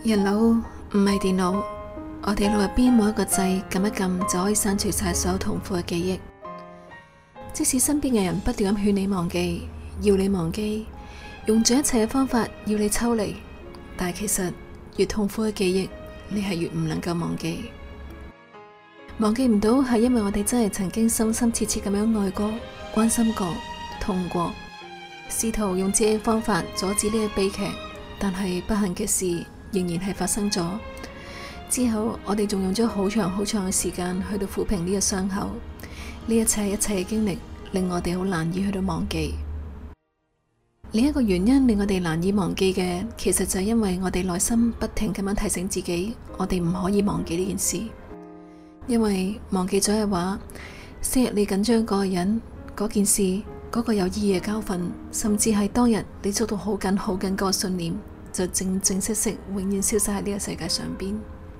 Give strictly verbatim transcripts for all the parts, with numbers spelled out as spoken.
人腦唔係電腦，我哋腦入邊冇一個掣，撳一撳就可以刪除晒所有痛苦嘅記憶。即使身邊嘅人不斷咁勸你忘記，要你忘記，用盡一切嘅方法要你抽離，但係其實越痛苦嘅記憶，你係越唔能夠忘記。忘記唔到係因為我哋真係曾經深深切切咁樣愛過、關心過、痛過，試圖用自己嘅方法阻止呢個悲劇，但係不幸嘅事仍然係發生咗。之後我哋仲用咗好長好長嘅時間去到撫平呢個傷口。呢一切一切嘅經歷令我哋好難以去到忘記。另一個原因令我哋難以忘記嘅，其實就係因為我哋內心不停咁樣提醒自己，我哋唔可以忘記呢件事。因為忘記咗嘅話，昔日你緊張嗰個人、嗰件事、嗰個有意義嘅教訓，甚至係當日你捉到好緊好緊嗰個信念，就正正式式永遠消失喺呢個世界上邊。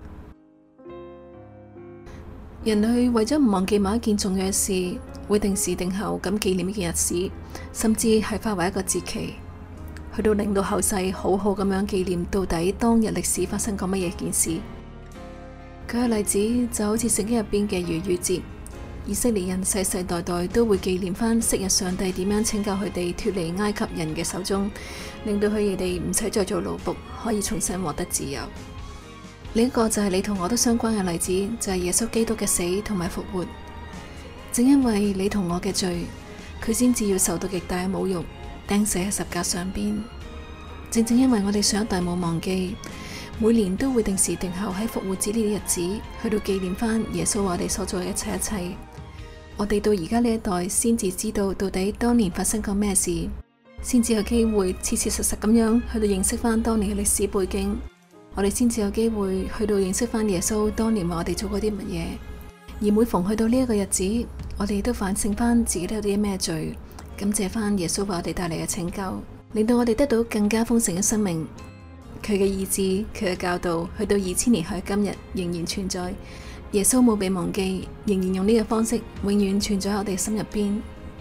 人類為咗唔忘記某一件重要嘅事，會定時定候咁紀念呢件日子，甚至係化為一個節期，去到令到後世好好咁樣紀念到底當日歷史發生過乜嘢件事。舉個例子，就好似聖經入邊嘅逾越節，以色列人世世代代都會紀念翻昔日上帝點樣拯救佢哋脫離埃及人嘅手中，令到佢哋唔使再做奴僕，可以重新獲得自由。另一個就係你同我都相關嘅例子，就係耶穌基督嘅死同埋復活。正因為你同我嘅罪，佢先至要受到極大嘅侮辱，釘死喺十架上邊。正正因為我哋上一代冇忘記，每年都會定時定候喺復活節呢啲日子去到紀念翻耶穌我哋所做嘅一切一切。我哋到而家呢一代先至知道到底當年發生過咩事，先至有機會切切實實咁樣去到認識翻當年嘅歷史背景。我哋先至有機會去到認識翻耶穌當年為我哋做過啲乜嘢。而每逢去到呢一個日子，我哋都反省翻自己都有啲咩罪，感謝翻耶穌為我哋帶嚟嘅拯救，令到我哋得到更加豐盛嘅生命。佢嘅意志，佢嘅教導，去到二千年後嘅今日仍然存在。耶穌冇被忘記，仍然用呢個方式永遠存在喺我哋心入邊。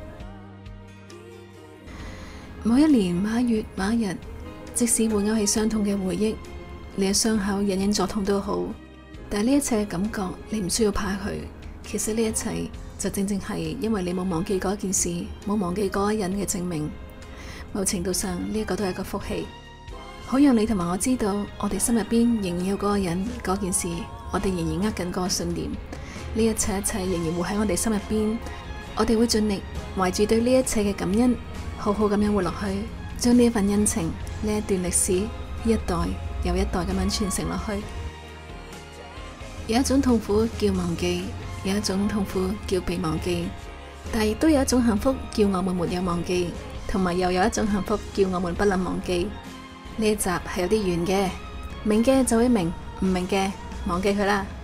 某一年、某一月、某一日，即使會勾起傷痛嘅回憶，你嘅傷口隱隱作痛都好，但係呢一切嘅感覺你唔需要怕佢。其實呢一切就正正係因為你冇忘記嗰件事，冇忘記嗰個人嘅證明。某程度上呢一個都係一個福氣，好讓你同埋我知道我哋心入邊仍然有嗰個人、嗰件事，我哋仍然握緊嗰個信念。呢一切一切仍然活喺我哋心入邊，我哋會盡力懷住對呢一切嘅感恩，好好咁樣活落去，將呢一份恩情、呢一段歷史一代又一代咁樣傳承落去。有一種痛苦叫忘記，有一種痛苦叫被忘記，但亦都有一種幸福叫我們沒有忘記，同埋又有一種幸福叫我們不能忘記。呢一集係有啲遠嘅，明嘅就會明，唔明嘅忘記佢啦。